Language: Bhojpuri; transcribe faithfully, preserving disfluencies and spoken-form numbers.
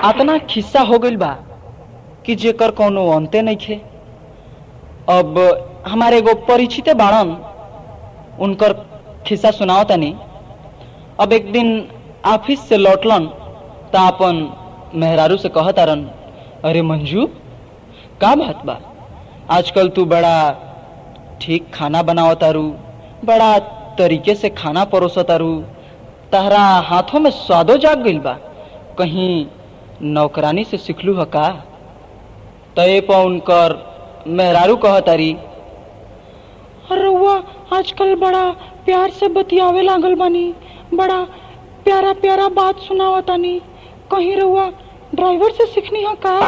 आतना खिस्सा हो गइल बा कि जेकर कोनो अंते नइखे। अब हमारे एगो परिचित बाड़न, उनकर खिस्सा सुनाओ तनी। अब एक दिन ऑफिस से लौटलन त अपन मेहरारू से कहतारन, अरे मंजू का बात बा, आजकल तू बड़ा ठीक खाना बनावतारू, बड़ा तरीके से खाना परोसतारू, तहरा हाथों में स्वादो जाग गइल बा, कहीं नौकरानी से सिखलू ह का? तय पर उनकर मेहरारू कहतारी, अरे रउआ आजकल बड़ा प्यार से बतियावे लागल बानी, बड़ा प्यारा प्यारा बात सुनावतानी, कहीं रउआ ड्राइवर से सीखनी है का?